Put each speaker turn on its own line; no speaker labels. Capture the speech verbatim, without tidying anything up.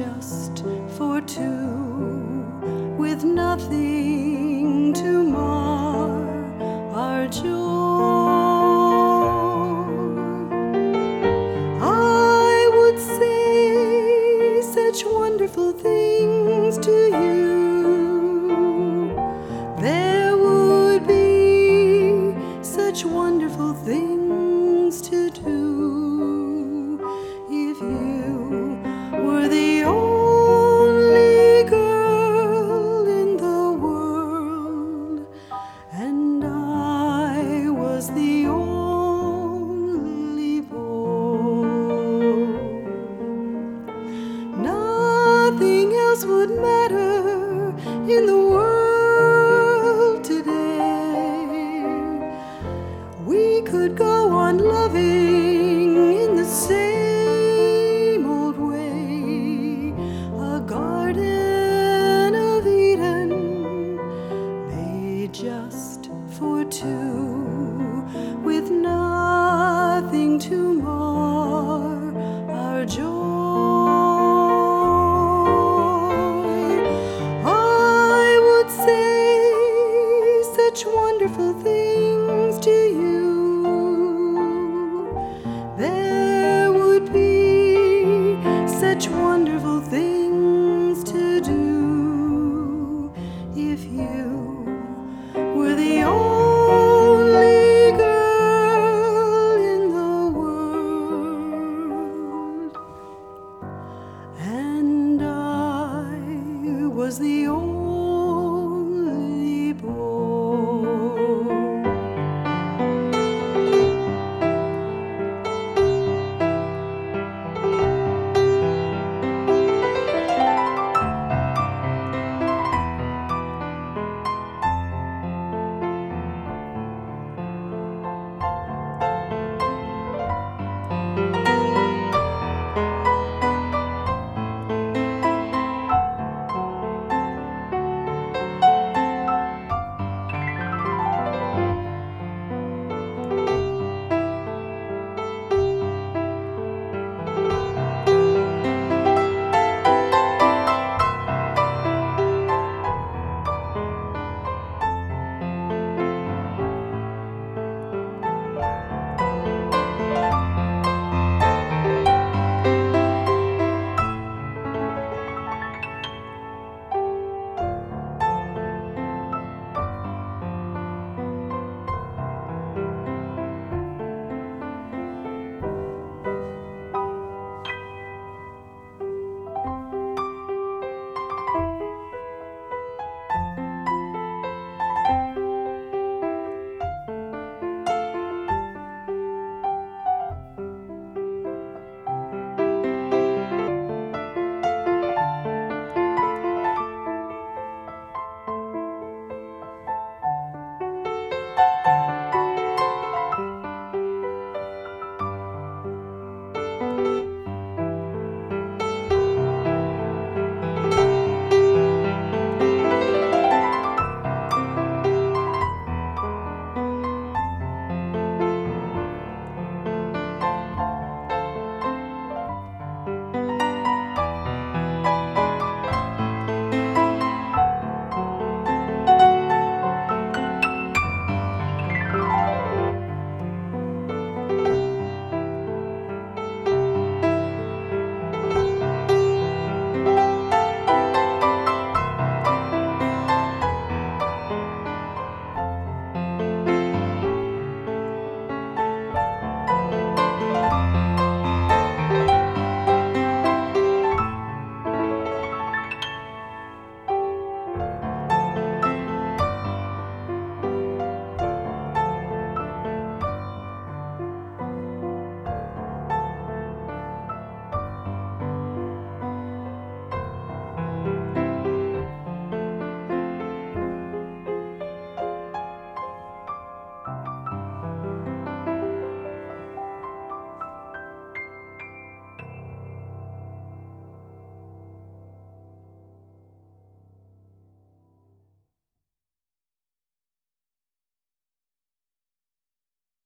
just for two, with nothing to mar our joy. I would say such wonderful things to you. There would be such wonderful things to do if you were the only girl in the world and I was the only boy. Nothing else would matter in the world today. We could go on loving in the same old way. A garden of Eden made just for two, with nothing to mar our joy. I would say such wonderful things to you. There would be such wonderful things to do if you were the only girl in the world and I was the only